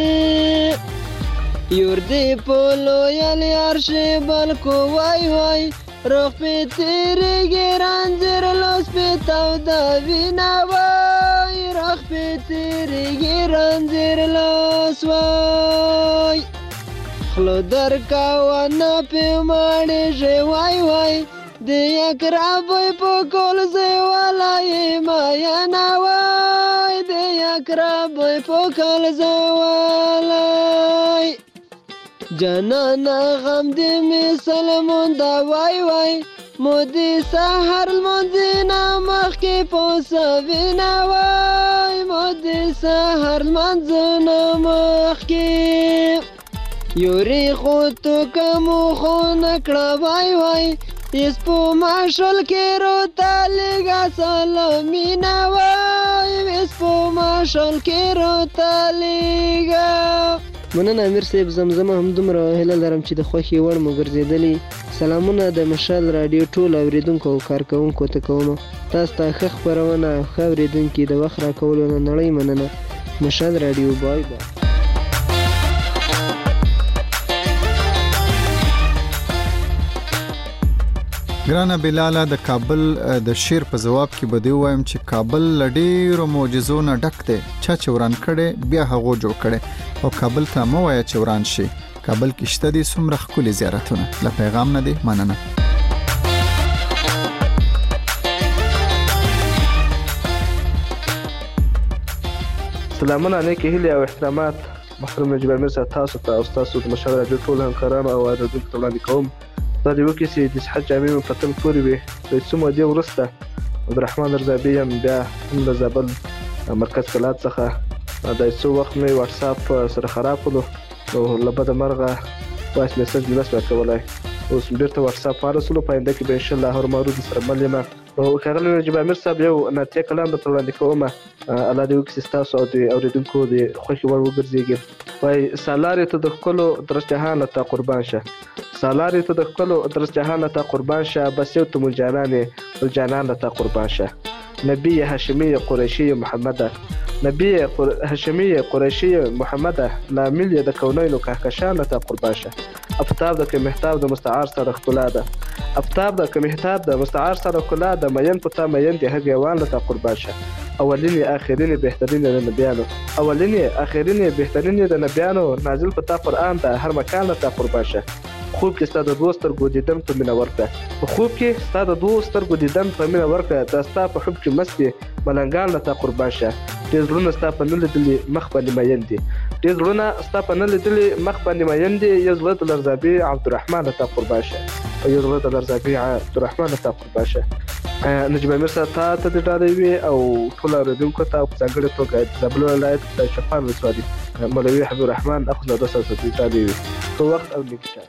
یور دې په لویل یارشې بلکو وای وای روغ پې تېرېږي رنځر لاس پې توده وینه وای روغ پې تېرېږي رنځر لاس وای خلو در کاوانه پی ماڑی جی وای وای دی اکرابوی پو کول زی والای مایانا وای دی اکرابوی پو کول زی والای جانانا غم دی می سلمون دا وای وای مودی سحر المنزینا مخی پو سوینا وای مودی سحر المنزینا مخی یوری خود تو کمو خو نکړه وای وای اس په ماشل کې رو تالګه سلامینه وای اس په ماشل کې رو تالګه. مننه امیر صاحب، زمزمه هم دومره هیله لرم چې د خوښې وړ مو ګرځېدلي. سلامونه د مشال راډیو ټول اورېدونکو او کارکوونکو ته کوم. تاسو ته ښه خپرونه او ښه اورېدونکي د وخت راکولو نه نړۍ مننه. مشال راډیو بای بای. ګرانه بلاله، د کابل د شیر په جواب کې به دی وایم چې کابل لډیرو معجزو نه ډک دی. چا چوران کړي بیا هغه جوړ کړي او کابل ته مو وای چوران شي. کابل کې شته دي څومره ښکلي زیارتونه. له پیغام نه دی مننه. سلامونه، نیکې هیلې او احترامات محترم نجیب امیر صاحب، تاسو ته او ستاسو د مشال راډیو ټول همکارانو او اورېدونکو ته وړاندې کوم. دا دې وکړي چې د صحت جامې مې په تن پورې وي. د څو مودې وروسته عبدالرحمن رضابي یم، بیا هم د زابل مرکز کلات څخه. د څو وخت مې واټساپ سره خراب کړو نو له بده مرغه وایس میسج مې نشوای کولی. اوس بېرته واټساپ وارسولو. په آینده کې به انشاءالله هرومرو درسره مل یم. نو ښاغلی نجیب امیر صاحب، یو نعتیه کلام درته وړاندې کوم. الله دې وکړي چې ستاسو او د اورېدونکو د خوښې وړ وګرځېږي. وایي سالارې ته د ښکلو درس جهانه ته قربان شه، سالارې ته د ښکلو درس جهانه ته قربان شه، بس یو ته ملجانانې ملجانانه ته قربان شه. نبی هاشمی قریشی محمده، نبی هاشمی قریشی محمده، لامل یې د کونینو کهکشانه ته قربان شه. افتاب د که محتاب د مستعار سره ښکلا ده، افتاب د که محتاب د مستعار سره ښکلا ده. مین په تا مین دي هر یوان ته قربان شه. اولینی آخرینی بهترینی د نبیانو، اولینی آخرینی بهترینی د نبیانو، نازل په تا قرآن ده هر مکان ته قربان شه. خوب کې ستا د دوه سترګو دیدن په مینه ورکړه، په خوب کې ستا د دوه سترګو دیدن په مینه ورکړه. دا ستا په حب کې مست دي ملنګان ته قربان شه. ډېر زړونه ستا په نه لیدلي مخ باندې مین دي، ډېر زړونه ستا په نه لیدلي مخ باندې مین دي. یو زړه د لرزابي عبدالرحمن ته قربان شه، یو زړه د لرزابي عبدالرحمن ته قربان شه. نجیب امیر صاحب ته د ډالۍ وي او ټول اورېدونکو ته په ځانګړې توګه د زابل ولایت د شفان ولسوالي مولوي حبیب الرحمن اخوند اودس ته د ډالۍ وي. ښه وخت او نیک چا.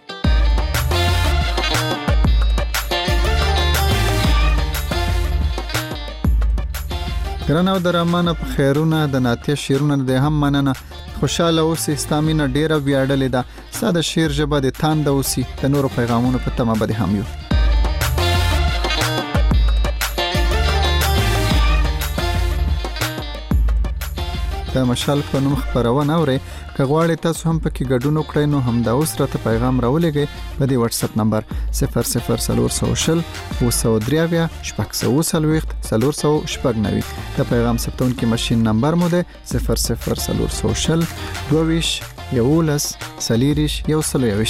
ګرانه او درمانه په خیرونه د ناتیه شیرونه د هم مننه. خوشاله اوسې، ستا مینه ډیره ویاړلې ده. ستا د شعر ژبه د تانده اوسي. د نورو پیغامونو په تمه به هم یو. د مشال په نوم خپرونه اورئ. که غواړئ تاسو هم پکې ګډون وکړئ نو همدا اوس راته پیغام راولېږئ په دې واتس اپ نمبر 00420 243 490 د پیغام ثبتونکي ماشين نمبر مو ده 00420 22 11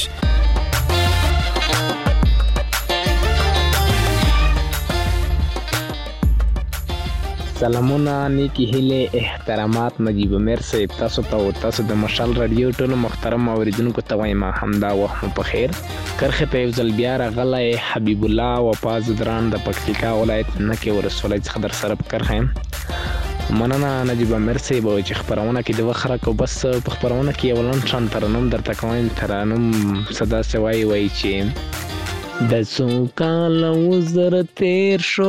سلامونه نیکی هیله احترامات نجیب امیر صاحب تاسو ته او تاسو د مشال رادیو ټول محترم اوریدونکو ته وایم همدا وخت په خیر کرخه ته یو ځل بیا راغلی حبیب الله وفاز دران د پکتیکا ولایت نکې ولسوالۍ څخه در سره کرخه مننه نجیب امیر صاحب چې خبرونه کې د وخره کو بس په خبرونه کې ولن شان ترنم درته کوم ترنم صدا سوای وای چې د څوکال وزر تیر شو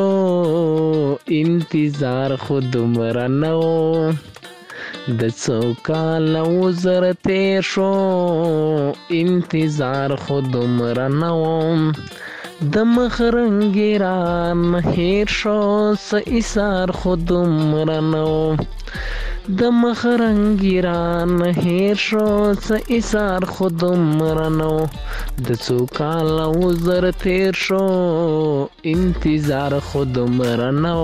انتظار خود مرنو د څوکال وزر تیر شو انتظار خود مرنو د مخرنګران هیر شو س ایثار خود مرنو د مخرنګران هیر شو س ایثار خود مرنو د څوکال وزر تیر شو انتظار خود مرنو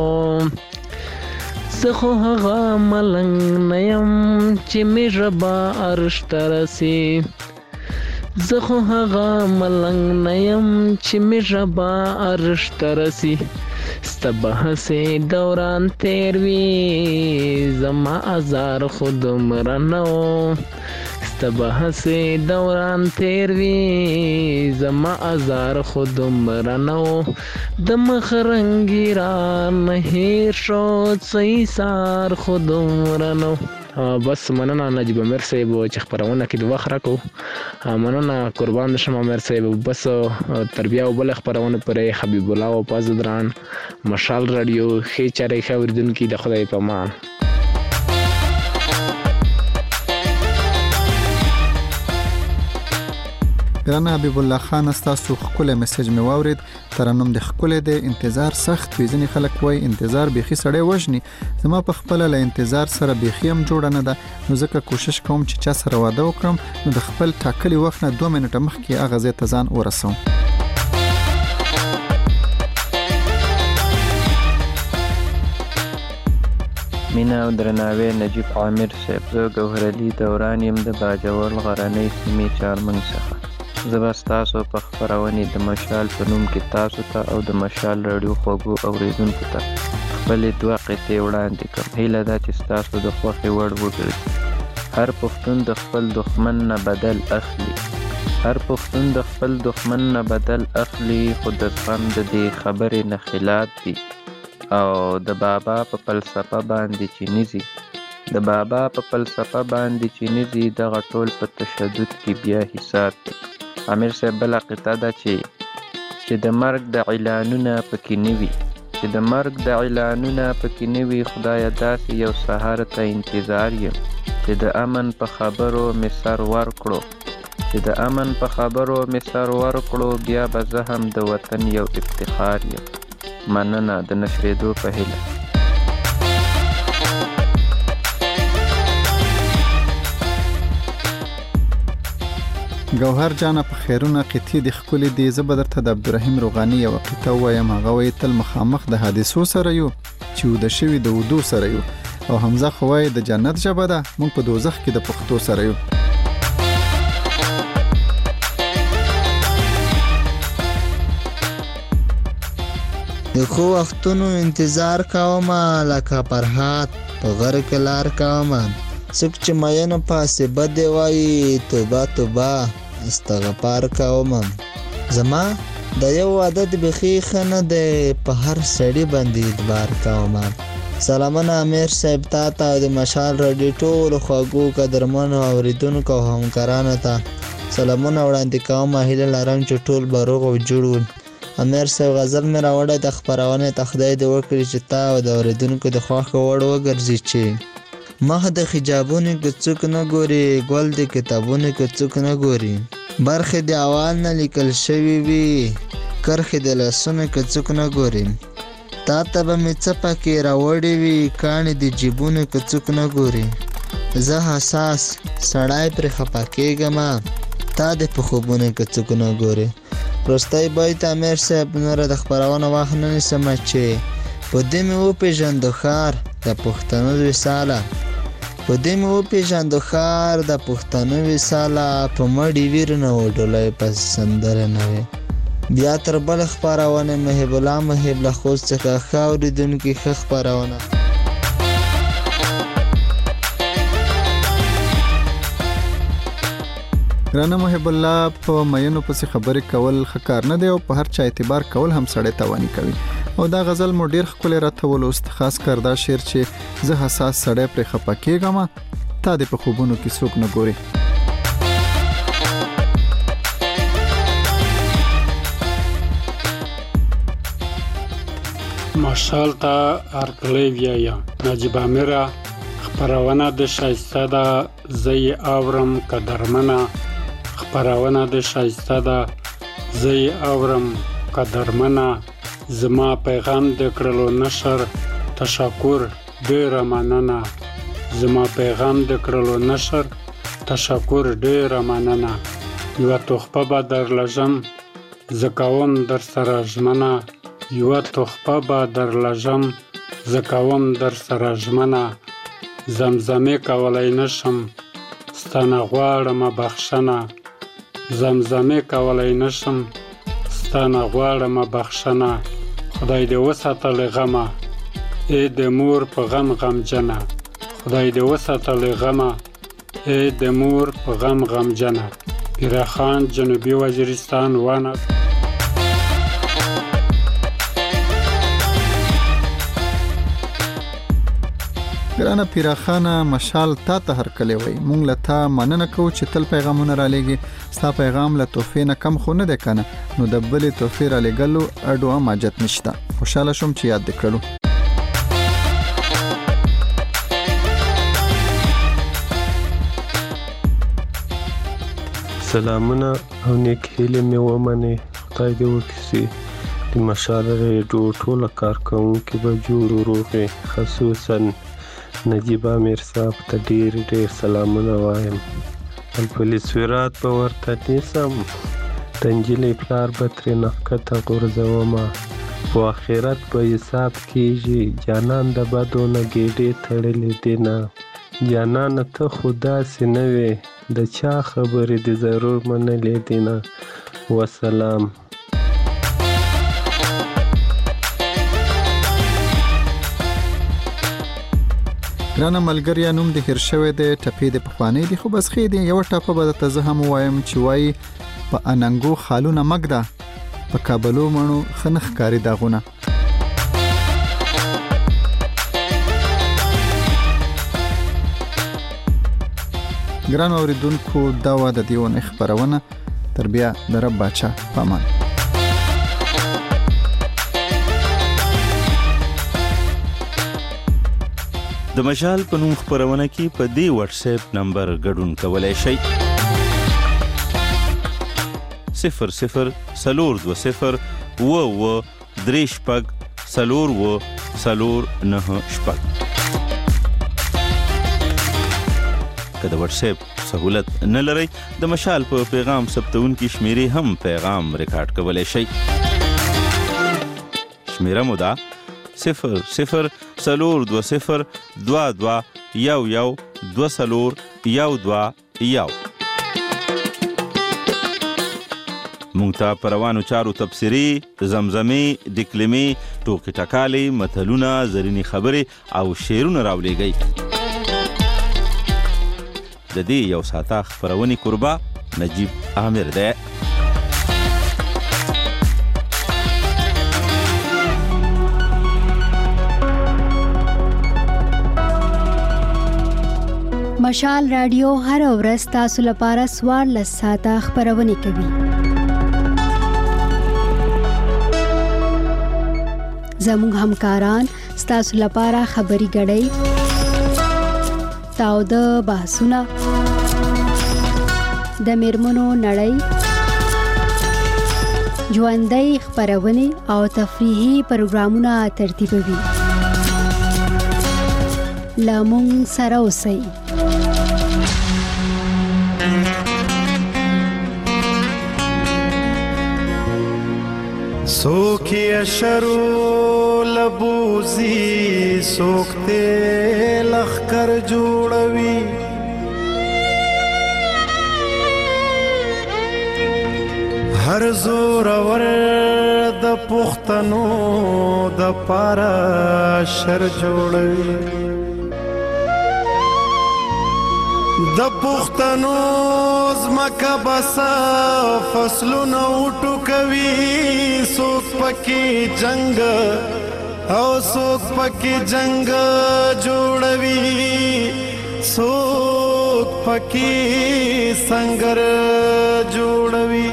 زخو هغه ملنګ نیم چې می ربا عرش ترسي زخو هغه ملنګ نیم چې می ربا عرش ترسي ستبه سه دوران تیر وی زما ازار خود مرنو ستبه سه دوران تیر وی زما ازار خود مرنو د مخرنګیران هیر شو سیسار خود مرنو بس مننه نجیب امیر صاحب چې خبرونه کې د وخت راکو مننه قربان شم امیر صاحب بس تربیه او بل خبرونه پرې حبیب الله او پازدران مشال رادیو خې چاري خوردونکو د خدای په امان ګرانه حبیب الله خان تاسو خپل میسج مې واورید ترنم د خپل د انتظار سخت ویزنی خلک وای انتظار بيخي سړی وژني زما په خپل له انتظار سره بيخي هم جوړ نه ده نو ځکه کوشش کوم چې چا سره واده وکړم نو د خپل ټاکلي وخت نه 2 منټه مخکې هغه ځای ته ځان ورسوم مینا او درناوی نجیب عامر صاحب زه ګوهر علي دوران يم د باجوړ غرنۍ سیمې چارمن څخه زبستاسو په خبرونه د مشال په نوم کې تاسو ته او د مشال رادیو خوږو اوریدونکو ته خپل دوه قطعې وړاندې کوم هیله ده چې تاسو د خوښي وړ وګرځي هر پښتون د خپل دښمن نه بدل اخلي هر پښتون د خپل دښمن نه بدل اخلي خود ځان د دې خبرې نه خلاف دي او د بابا په فلسفه باندې چې نيزي د بابا په فلسفه باندې چې نيزي د غټول په تشدد کې بیا حساب دی امیر صاحب بل قطعه ده چې د مرګ د اعلانونه پکې نیوي چې د مرګ د اعلانونه پکې نیوي خدای داسې یو سحر ته انتظار یم چې د امن په خبرو مسر ورکړو چې د امن په خبرو مسر ورکړو بیا به زه هم د وطن یو افتخار یم مننه د نشریدو په هیله ګوهر جان په خیرونه قطعی د خپل دی زبدر ته د عبدالرحیم روغانی یو قطعه وایم هغه وی تل مخامخ د حادثو سره یو چې د شوی د ودو سره یو او حمزه خوای د جنت ژبه ده مونږ په دوزخ کې د پښتو سره یو د خو وختونو انتظار کوم لکه پرهات په غر کې لار کوم څوک چې مینه پاسه بده وای توبه توبه استغفار کوم زما د یو عادت بخي خنه د په هر سړی باندې اعتبار کوم سلامونه امیر صاحب ته د مشال رادیو ټول خوږو قدرمنو اوریدونکو همکارانو ته سلامونه وړاندې کوم هیله لرم چې ټول بروغ او جوړون امیر صاحب غزل مې راوړی د خبرونه ته خدای دې وکړي چې تا او د اوریدونکو د خوښ وړ وګرځي چې مخ د حجابونو کې څوک نه ګوري ګل د کتابونو کې څوک نه ګوري برخه د اوال نه لیکل شوی وي کرخه د لاسونو کې څوک نه ګوري تا ته به مې څه پکې راوړی وي کاڼي د جیبونو کې څوک نه ګوري زه حساس سړی پرې خفه کېږم تا دې په خوبونو کې څوک نه ګوري. وروستی بیت امیر صاحب نوره د خپرونه وخت نه نیسم چې په دې مې وپېژندو ښار د پښتنو وصاله په دې مې وپېژندو ښار د پښتنو وصاله په مړي ویر نه و ډولی په سندره نه وې. بیا تر بل خپرونه محب الله محب له خوست څخه ښه اورېدونکي ښه خپرونه. ګرانه محب الله په مینو پسې خبرې کول ښه کار نه دی او په هر چا اعتبار کول هم سړی تواني کوي. او دا غزل مو ډیر ښکلی راته ولوست، خاص کر دا شعر چې زه حساس سړی پرې خفه کېږم تا دې په خوبونو کې څوک نه ګوري. مشال ته هرکلی ویایم نجیب امیره خپرونه د شایسته ده زه یې اورم که درمنه خپرونه د شایسته ده زه یې اورم که درمنه زما پیغام د کړلو نشر تشکر ډیره مننه زما پیغام د کړلو نشر تشکر ډیره مننه یوه تحفه به درلژم زه کوم در سره ژمنه یوه تحفه به درلژم زه کوم در سره ژمنه زمزمې کولی نشم ستانه غواړم بخښنه زمزمې کولی نشم ستانه غواړم بخښنه خدای دې وساته له غمه ای د مور په غم غمجنه خدای دې وساته له غمه ای د مور په غم غمجنه پیرخان جنوبي وزیرستان وانه. ګرانه پیراخانه مشال تا ته هرکلی وی مونږ له تا مننه کوو چې تل پیغامونه را لېږي ستا پیغام له تحفې نه کم خو نه دی که نه نو د بلې تحفې را لېږلو اډو هم حاجت نشته. خوشحاله شوم چې یاد دې کړلو. سلامونه او نیک هیلې مې ومنئ. خدای دې وکړي د مشال ریډیو ټوله کارکوونکي به جوړ وروغي خصوصا نجیب امیر صاحب ته ډیر ډیر سلامونه وایم. پولیس ویرات به ورته نیسم د نجلۍ پلار به ترې نښکته غورځومه په آخرت به حساب کیږي جانان د بدو نه ګېډې تړلې دي نه جانانه ته خو داسې نه وې د چا خبرې دې ضرور منلې دي نه. وسلام. ګرانه ملګریا نوم دې هېر شوی دی ټپې دې پخوانی دي خو بس ښې دي. یوه ټاپه به درته زه هم ووایم چې وایي په اننګو خالونه مږده په کابلو مڼو ښه نه ښکاري داغونه. ګرانو اورېدونکو دا وه د دې اونۍ خپرونه. تر بیا د رب باچا په امان. د مشال په نوم خپرونه کې په دې واتس اپ نمبر ګډون کولی شئ 00 00 که د واتس اپ سهولت نه لرئ د مشال په پیغام ثبتونکي شمیرې هم پیغام ریکارډ کولی شئ. شمیره مو ده 00 020 22 11 20 12 مونږ ته په روانو چارو تبصرې زمزمې ډکلمې ټوکې ټکالې متلونه زرینې خبرې او شعرونه راولېږئ. د دې یو ساعته خپرونې کوربه نجیب امیر دی. مشال رادیو هر ورځ تاسو لپاره 14 ساعته خپرونه کوي. زموږ همکاران ستاسو لپاره خبري غړي تاوده بحثونه د میرمنو نړۍ ژوندۍ خپرونه او تفریحي پروګرامونه ترتیبوي. لامون سره اوسئ. سوکی اشرو لبوزی سوکتے لخکر جوڑوی هر زور ور د پختنو د پارا شر جوړوي د پختنو زمکه بس فصلونه وټو کوي څوک پکې جنگ او څوک پکې جنگ جوړوي څوک پکې سنگر جوړوي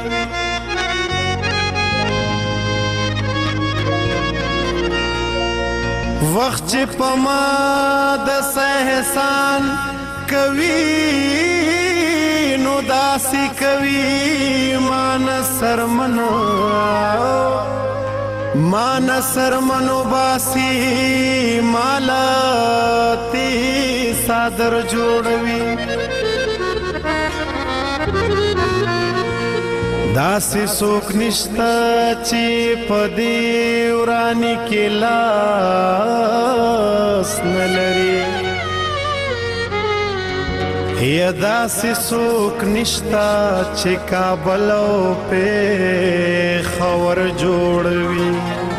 وخت چې پما د احسان کوي نو داسي کوي مان سرمنو باسی مالا تی صادر جوړوي داسي څوک نشته چې په دې وراني کې لاس نه لري یا داسي څوک نشته چې کابل او پېښور جوړوي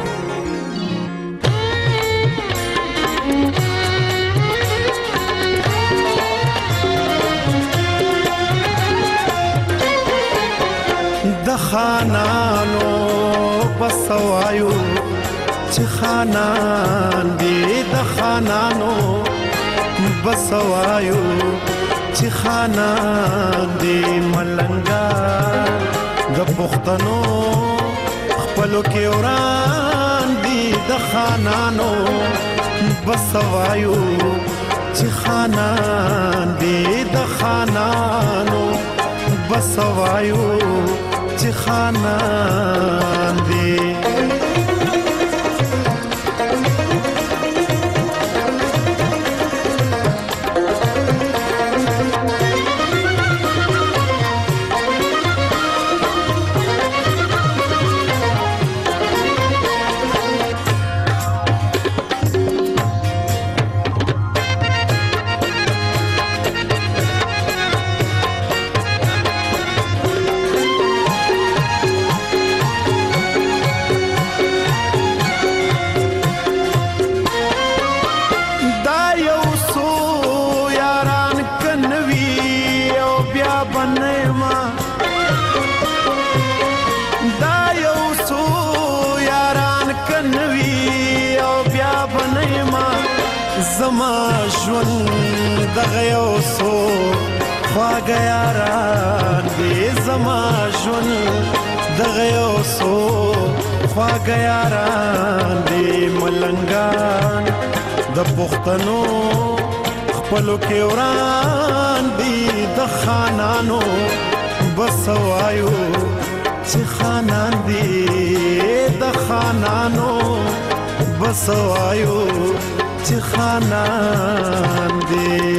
د خانانو بسوایو چې خانان دی د خانانو بسوایو چې خانان دی ملنګا د پښتنو خپلو کې وران دی د خانانو بسوایو چې خانان دی د خانانو بسوایو چې خانان دی زما ژوند دغه یو څو خواږه یاران دي زما ژوند دغه یو څو خواږه یاران دي ملنګان د پښتنو خپلو کې وران دي د خانانو بسوایو چې خانان دي د خانانو بسوایو چې خانان دي